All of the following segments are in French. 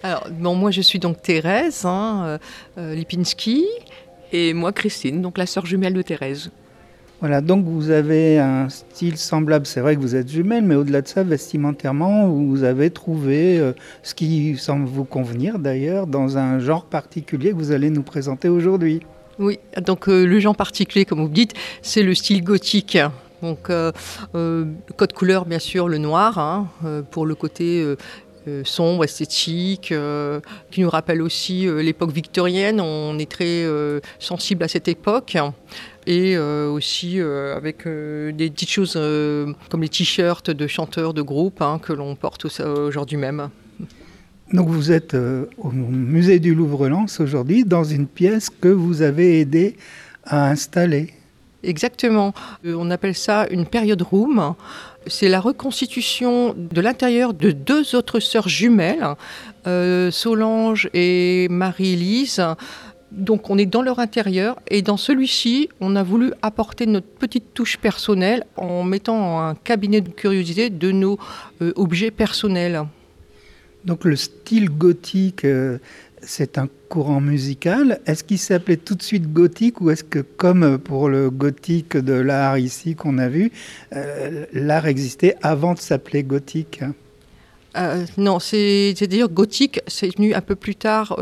Alors, bon, moi je suis donc Thérèse Lipinski. Et moi Christine, donc la sœur jumelle de Thérèse. Voilà, donc vous avez un style semblable. C'est vrai que vous êtes jumelles, mais au-delà de ça, vestimentairement, vous avez trouvé ce qui semble vous convenir d'ailleurs dans un genre particulier que vous allez nous présenter aujourd'hui. Oui, donc le genre particulier, comme vous dites, c'est le style gothique. Donc, code couleur, bien sûr, le noir, pour le côté sombre, esthétique, qui nous rappelle aussi l'époque victorienne. On est très sensible à cette époque. Et aussi avec des petites choses comme les t-shirts de chanteurs de groupe que l'on porte aujourd'hui même. Donc vous êtes au musée du Louvre-Lens aujourd'hui dans une pièce que vous avez aidé à installer. Exactement. On appelle ça une period room. C'est la reconstitution de l'intérieur de deux autres sœurs jumelles, Solange et Marie-Élise. Donc on est dans leur intérieur et dans celui-ci, on a voulu apporter notre petite touche personnelle en mettant un cabinet de curiosité de nos objets personnels. Donc le style gothique, c'est un courant musical. Est-ce qu'il s'appelait tout de suite gothique ou est-ce que, comme pour le gothique de l'art ici qu'on a vu, l'art existait avant de s'appeler gothique ? Non, c'est-à-dire gothique, c'est venu un peu plus tard.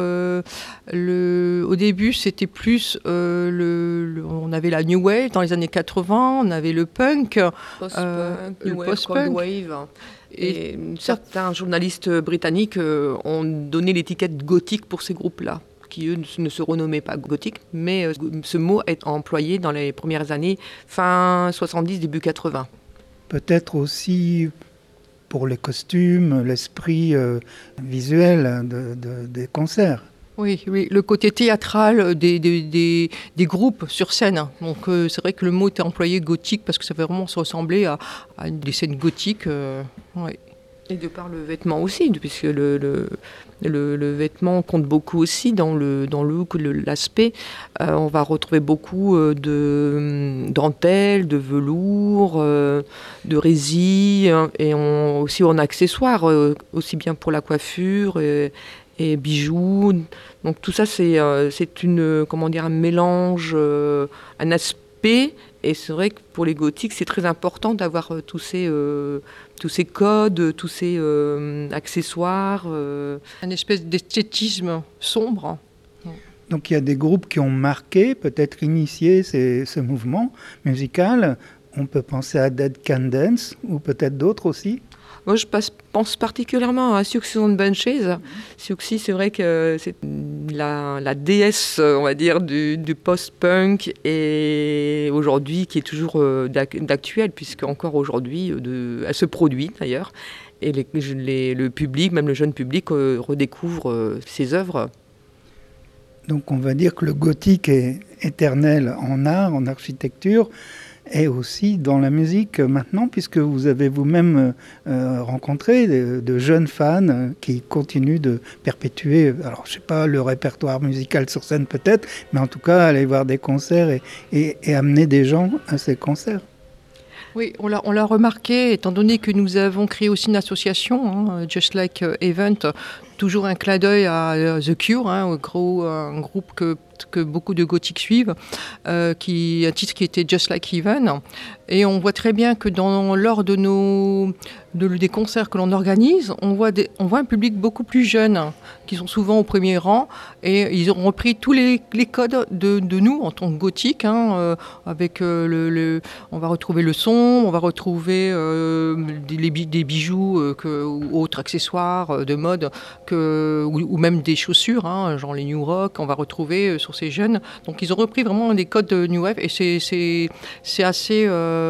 Au début, c'était plus on avait la new wave dans les années 80, on avait le punk, Post-punk, le new wave, post-punk. cold wave. Et certains journalistes britanniques ont donné l'étiquette gothique pour ces groupes-là, qui eux ne se renommaient pas gothique, mais ce mot est employé dans les premières années, fin 70, début 80. Peut-être aussi pour les costumes, l'esprit visuel des concerts. Oui, le côté théâtral des groupes sur scène. Donc c'est vrai que le mot était employé gothique parce que ça fait vraiment se ressembler à des scènes gothiques. Ouais. Et de par le vêtement aussi, puisque le vêtement compte beaucoup aussi dans le look, l'aspect. On va retrouver beaucoup de dentelles, de velours, de résille, et aussi en accessoires, aussi bien pour la coiffure et bijoux. Donc tout ça, c'est un mélange, un aspect. Et c'est vrai que pour les gothiques, c'est très important d'avoir tous ces codes, tous ces accessoires. Un espèce d'esthétisme sombre. Donc il y a des groupes qui ont marqué, peut-être initié ce mouvement musical. On peut penser à Dead Can Dance ou peut-être d'autres aussi. Moi, je pense particulièrement à Siouxsie and the Banshees. Siouxsie, c'est vrai que c'est la déesse, on va dire, du post-punk et aujourd'hui qui est toujours d'actuel, puisque encore aujourd'hui, elle se produit d'ailleurs. Et le public, même le jeune public, redécouvre ses œuvres. Donc on va dire que le gothique est éternel en art, en architecture, et aussi dans la musique maintenant, puisque vous avez vous-même rencontré de jeunes fans qui continuent de perpétuer, alors je ne sais pas, le répertoire musical sur scène peut-être, mais en tout cas aller voir des concerts et amener des gens à ces concerts. Oui, on l'a remarqué, étant donné que nous avons créé aussi une association, Just Like Event, toujours un clin d'œil à The Cure, un groupe que beaucoup de gothiques suivent, un titre qui était Just Like Heaven. Et on voit très bien que lors des concerts que l'on organise, on voit un public beaucoup plus jeune, qui sont souvent au premier rang, et ils ont repris tous les codes de nous en tant que gothiques, avec on va retrouver le son, on va retrouver des bijoux ou autres accessoires de mode, ou même des chaussures, genre les New Rock, on va retrouver sur ces jeunes. Donc ils ont repris vraiment des codes de New Wave et c'est assez...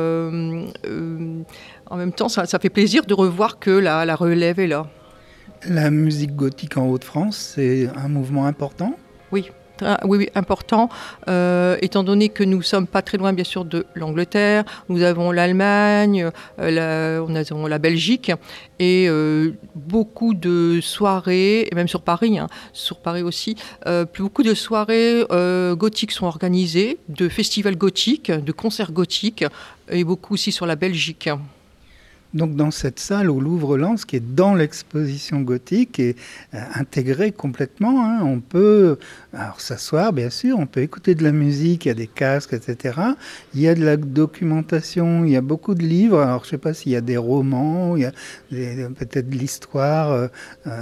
en même temps, ça fait plaisir de revoir que la relève est là. La musique gothique en Hauts-de-France, c'est un mouvement important ? Oui. Oui, important, étant donné que nous ne sommes pas très loin, bien sûr, de l'Angleterre. Nous avons l'Allemagne, on a la Belgique, et beaucoup de soirées, et même sur Paris aussi, beaucoup de soirées gothiques sont organisées, de festivals gothiques, de concerts gothiques, et beaucoup aussi sur la Belgique. Donc dans cette salle où Louvre-Lens, qui est dans l'exposition gothique, est intégrée complètement, hein, on peut s'asseoir, bien sûr, on peut écouter de la musique, il y a des casques, etc. Il y a de la documentation, il y a beaucoup de livres. Alors je ne sais pas s'il y a des romans, il y a peut-être de l'histoire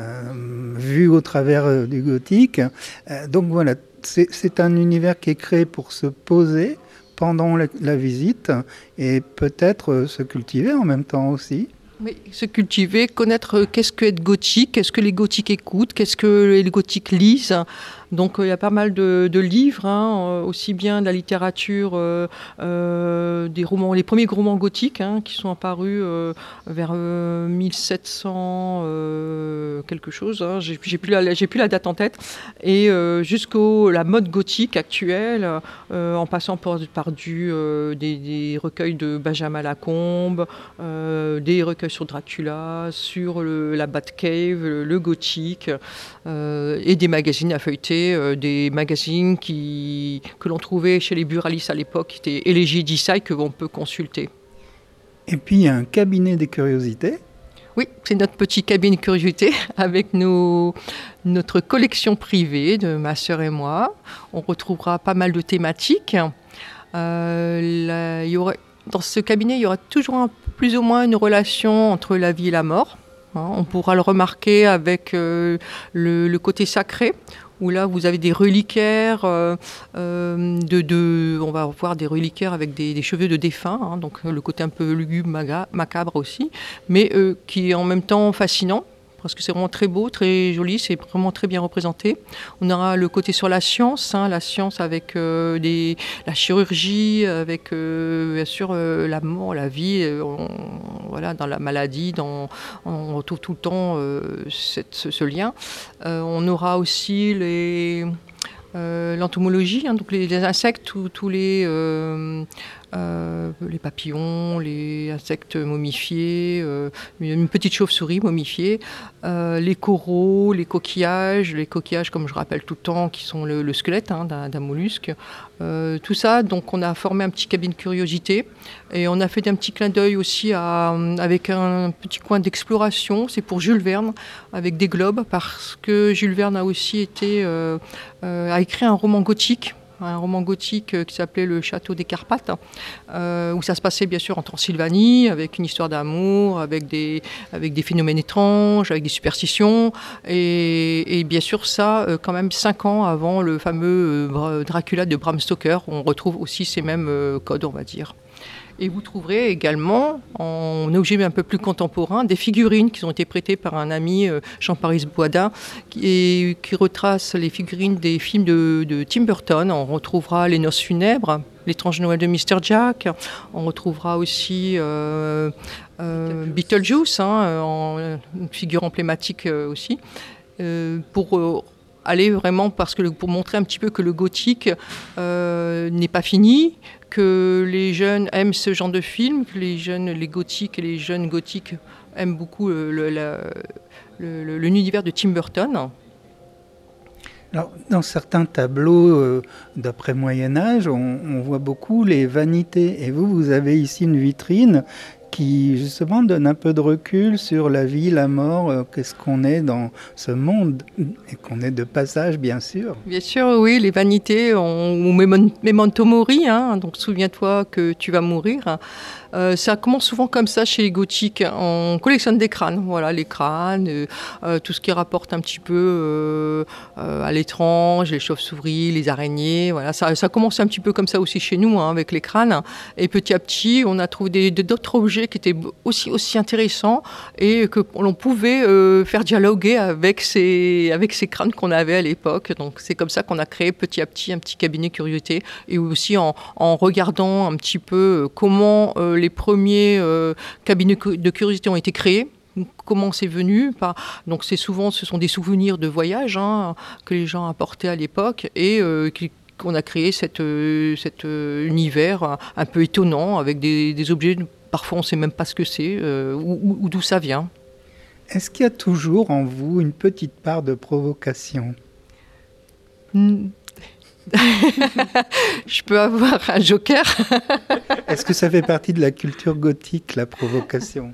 vue au travers du gothique. Donc voilà, c'est un univers qui est créé pour se poser pendant la visite et peut-être se cultiver en même temps aussi. Oui, se cultiver, connaître qu'est-ce que être gothique, qu'est-ce que les gothiques écoutent, qu'est-ce que les gothiques lisent. Donc il y a pas mal de livres, hein, aussi bien de la littérature, des romans, les premiers romans gothiques hein, qui sont apparus vers 1700 quelque chose. Hein, j'ai plus la date en tête. Et jusqu'au la mode gothique actuelle, en passant par des recueils de Benjamin Lacombe, des recueils sur Dracula, sur la Batcave, le gothique, et des magazines à feuilleter. Des magazines que l'on trouvait chez les buralistes à l'époque, qui étaient Elegy Decide, que l'on peut consulter. Et puis il y a un cabinet des curiosités. Oui, c'est notre petit cabinet de curiosités avec notre collection privée de ma sœur et moi. On retrouvera pas mal de thématiques. Dans ce cabinet, il y aura toujours plus ou moins une relation entre la vie et la mort. On pourra le remarquer avec le côté sacré, où là vous avez des reliquaires, on va voir des reliquaires avec des cheveux de défunts, hein, donc le côté un peu lugubre, macabre aussi, mais qui est en même temps fascinant. Parce que c'est vraiment très beau, très joli, c'est vraiment très bien représenté. On aura le côté sur la science avec la chirurgie, avec bien sûr la mort, la vie, voilà, dans la maladie, on retrouve tout le temps ce lien. On aura aussi l'entomologie, hein, donc les insectes, tous les papillons, les insectes momifiés, une petite chauve-souris momifiée, les coraux, les coquillages comme je rappelle tout le temps, qui sont le squelette hein, d'un mollusque. Tout ça, donc on a formé un petit cabinet de curiosité et on a fait un petit clin d'œil aussi avec un petit coin d'exploration. C'est pour Jules Verne avec des globes, parce que Jules Verne a aussi a écrit un roman gothique qui s'appelait Le Château des Carpates, où ça se passait bien sûr en Transylvanie, avec une histoire d'amour, avec des phénomènes étranges, avec des superstitions, et bien sûr ça, quand même 5 ans avant le fameux Dracula de Bram Stoker, on retrouve aussi ces mêmes codes, on va dire. Et vous trouverez également, en objet un peu plus contemporain, des figurines qui ont été prêtées par un ami, Jean-Paris Boisdin, qui retrace les figurines des films de Tim Burton. On retrouvera Les Noces funèbres, L'étrange Noël de Mr. Jack. On retrouvera aussi Beetlejuice, une figure emblématique aussi, pour aller vraiment, pour montrer un petit peu que le gothique n'est pas fini, que les jeunes aiment ce genre de film, que les gothiques et les jeunes gothiques aiment beaucoup l'univers de Tim Burton. Alors, dans certains tableaux d'après Moyen-Âge, on voit beaucoup les vanités. Et vous avez ici une vitrine qui justement donne un peu de recul sur la vie, la mort, qu'est-ce qu'on est dans ce monde, et qu'on est de passage, bien sûr. Bien sûr, oui, les vanités, ou memento mori, hein, donc souviens-toi que tu vas mourir. Ça commence souvent comme ça chez les gothiques. On collectionne des crânes, voilà, les crânes, tout ce qui rapporte un petit peu à l'étrange, les chauves-souris, les araignées. Voilà, ça commence un petit peu comme ça aussi chez nous, hein, avec les crânes. Et petit à petit, on a trouvé d'autres objets qui étaient aussi intéressants et que l'on pouvait faire dialoguer avec ces crânes qu'on avait à l'époque. Donc c'est comme ça qu'on a créé petit à petit un petit cabinet curiosité, et aussi en regardant un petit peu comment les premiers cabinets de curiosité ont été créés. Comment c'est venu? Donc ce sont des souvenirs de voyage, hein, que les gens apportaient à l'époque, et qu'on a créé cet univers un peu étonnant, avec des objets, parfois on ne sait même pas ce que c'est, ou d'où ça vient. Est-ce qu'il y a toujours en vous une petite part de provocation? Je peux avoir un joker. Est-ce que ça fait partie de la culture gothique, la provocation?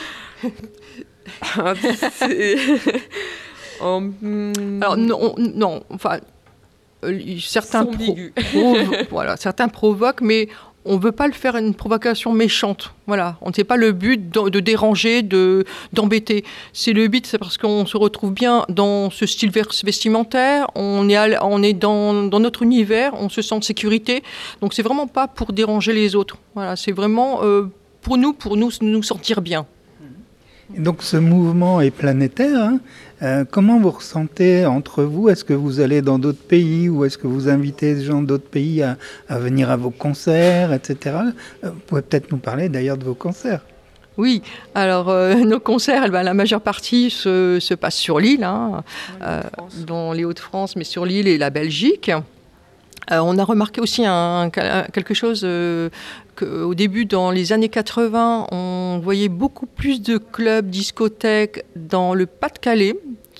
Alors non, enfin, certains certains provoquent, mais on ne veut pas le faire une provocation méchante. Voilà, on ne sait pas le but de déranger, d'embêter. C'est le but, c'est parce qu'on se retrouve bien dans ce style vestimentaire, on est dans notre univers, on se sent en sécurité. Donc c'est vraiment pas pour déranger les autres. Voilà, c'est vraiment pour nous sentir bien. Donc ce mouvement est planétaire. Hein. Comment vous ressentez entre vous? Est-ce que vous allez dans d'autres pays ou est-ce que vous invitez des gens d'autres pays à venir à vos concerts, etc. Vous pouvez peut-être nous parler d'ailleurs de vos concerts. Oui, alors nos concerts, la majeure partie se passe sur l'île, hein, dans les Hauts-de-France, mais sur l'île et la Belgique. On a remarqué aussi quelque chose qu'au début, dans les années 80, on voyait beaucoup plus de clubs, discothèques dans le Pas-de-Calais.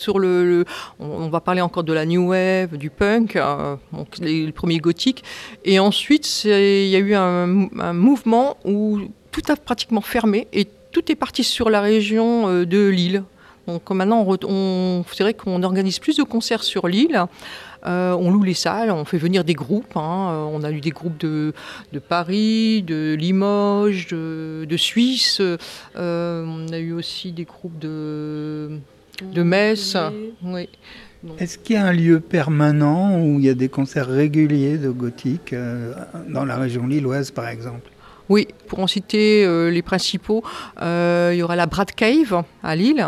On va parler encore de la New Wave, du punk, donc les premiers gothiques. Et ensuite, il y a eu un mouvement où tout a pratiquement fermé et tout est parti sur la région de Lille. Donc maintenant, c'est vrai qu'on organise plus de concerts sur l'île. On loue les salles, on fait venir des groupes. Hein. On a eu des groupes de Paris, de Limoges, de Suisse. On a eu aussi des groupes de Metz. Oui. Est-ce qu'il y a un lieu permanent où il y a des concerts réguliers de gothique dans la région lilloise, par exemple? Oui, pour en citer les principaux, il y aura la Brad Cave à Lille.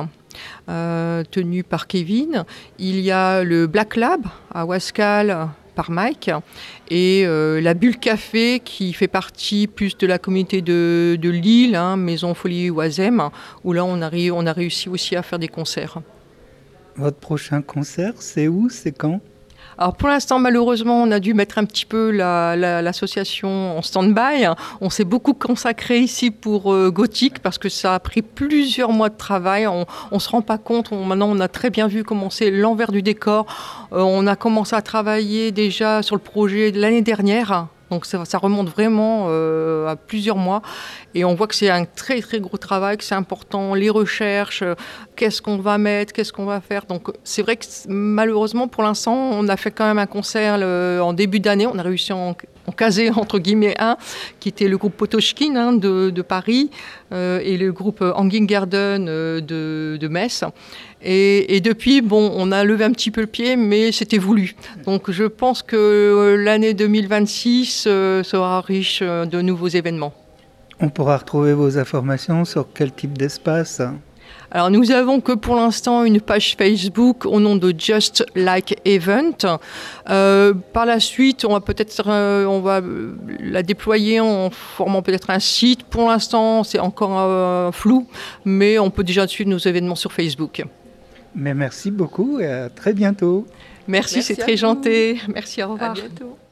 Tenu par Kevin. Il y a le Black Lab à Wascal par Mike et la Bulle Café qui fait partie plus de la communauté de Lille, hein, Maison Folie Oisem, où là on a réussi aussi à faire des concerts. Votre prochain concert, c'est où? C'est quand? Alors pour l'instant, malheureusement, on a dû mettre un petit peu l'association en stand-by. On s'est beaucoup consacré ici pour Gothique parce que ça a pris plusieurs mois de travail. On ne se rend pas compte. Maintenant, on a très bien vu comment c'est l'envers du décor. On a commencé à travailler déjà sur le projet de l'année dernière. Donc ça remonte vraiment à plusieurs mois et on voit que c'est un très très gros travail, que c'est important, les recherches, qu'est-ce qu'on va mettre, qu'est-ce qu'on va faire. Donc c'est vrai que malheureusement pour l'instant on a fait quand même un concert en début d'année, on a réussi à en caser entre guillemets un qui était le groupe Potochkin hein, de Paris et le groupe Hanging Garden de Metz. Et depuis, bon, on a levé un petit peu le pied, mais c'était voulu. Donc je pense que l'année 2026 sera riche de nouveaux événements. On pourra retrouver vos informations sur quel type d'espace? Alors nous avons que pour l'instant une page Facebook au nom de Just Like Event. Par la suite, on va la déployer en formant peut-être un site. Pour l'instant, c'est encore flou, mais on peut déjà suivre nos événements sur Facebook. Mais merci beaucoup et à très bientôt. Merci c'est très gentil. Merci, au revoir. À bientôt.